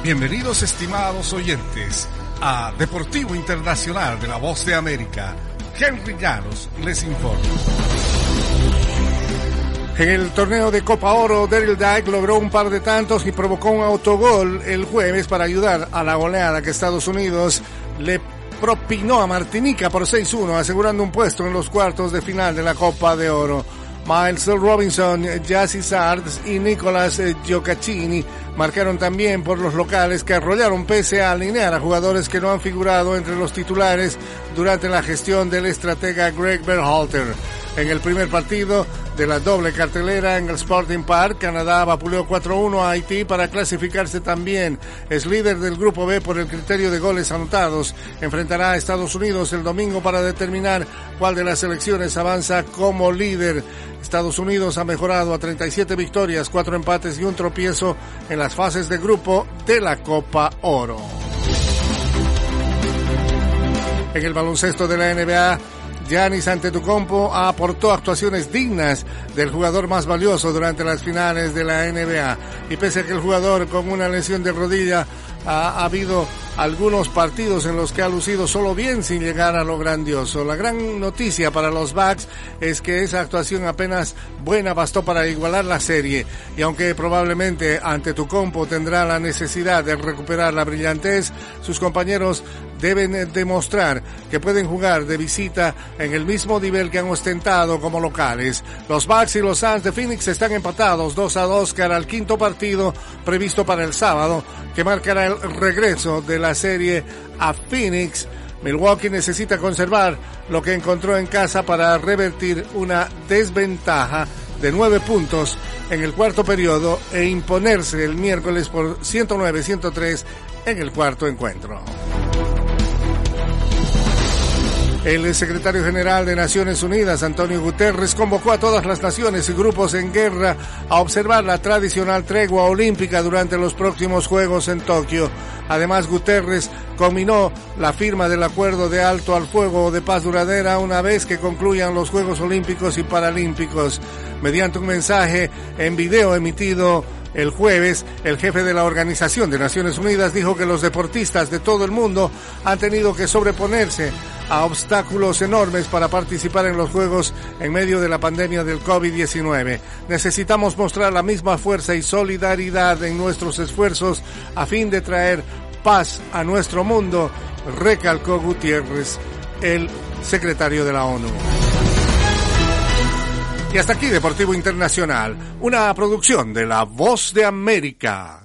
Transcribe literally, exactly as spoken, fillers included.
Bienvenidos, estimados oyentes, a Deportivo Internacional de la Voz de América. Henry Llanos les informa. En el torneo de Copa Oro, Daryl Dike logró un par de tantos y provocó un autogol el jueves para ayudar a la goleada que Estados Unidos le propinó a Martinica por seis uno, asegurando un puesto en los cuartos de final de la Copa de Oro. Miles Robinson, Jassy Sards y Nicolas Gioacchini marcaron también por los locales, que arrollaron pese a alinear a jugadores que no han figurado entre los titulares durante la gestión del estratega Greg Berhalter. En el primer partido de la doble cartelera en el Sporting Park, Canadá vapuleó cuatro uno a Haití para clasificarse también. Es líder del Grupo B por el criterio de goles anotados. Enfrentará a Estados Unidos el domingo para determinar cuál de las selecciones avanza como líder. Estados Unidos ha mejorado a treinta y siete victorias, cuatro empates y un tropiezo en las fases de grupo de la Copa Oro. En el baloncesto de la N B A, Giannis Antetokounmpo aportó actuaciones dignas del jugador más valioso durante las finales de la N B A. Y pese a que el jugador con una lesión de rodilla ha, ha habido algunos partidos en los que ha lucido solo bien sin llegar a lo grandioso. La gran noticia para los Bucks es que esa actuación apenas buena bastó para igualar la serie. Y aunque probablemente Antetokounmpo tendrá la necesidad de recuperar la brillantez, sus compañeros deben demostrar que pueden jugar de visita en el mismo nivel que han ostentado como locales. Los Bucks y los Suns de Phoenix están empatados dos a dos cara al quinto partido previsto para el sábado, que marcará el regreso de la serie a Phoenix. Milwaukee necesita conservar lo que encontró en casa para revertir una desventaja de nueve puntos en el cuarto periodo e imponerse el miércoles por ciento nueve a ciento tres en el cuarto encuentro. El secretario general de Naciones Unidas, Antonio Guterres, convocó a todas las naciones y grupos en guerra a observar la tradicional tregua olímpica durante los próximos Juegos en Tokio. Además, Guterres conminó la firma del acuerdo de alto al fuego de paz duradera una vez que concluyan los Juegos Olímpicos y Paralímpicos. Mediante un mensaje en video emitido el jueves, el jefe de la Organización de Naciones Unidas dijo que los deportistas de todo el mundo han tenido que sobreponerse a obstáculos enormes para participar en los Juegos en medio de la pandemia del COVID diecinueve. Necesitamos mostrar la misma fuerza y solidaridad en nuestros esfuerzos a fin de traer paz a nuestro mundo, recalcó Gutiérrez, el secretario de la ONU. Y hasta aquí Deportivo Internacional, una producción de La Voz de América.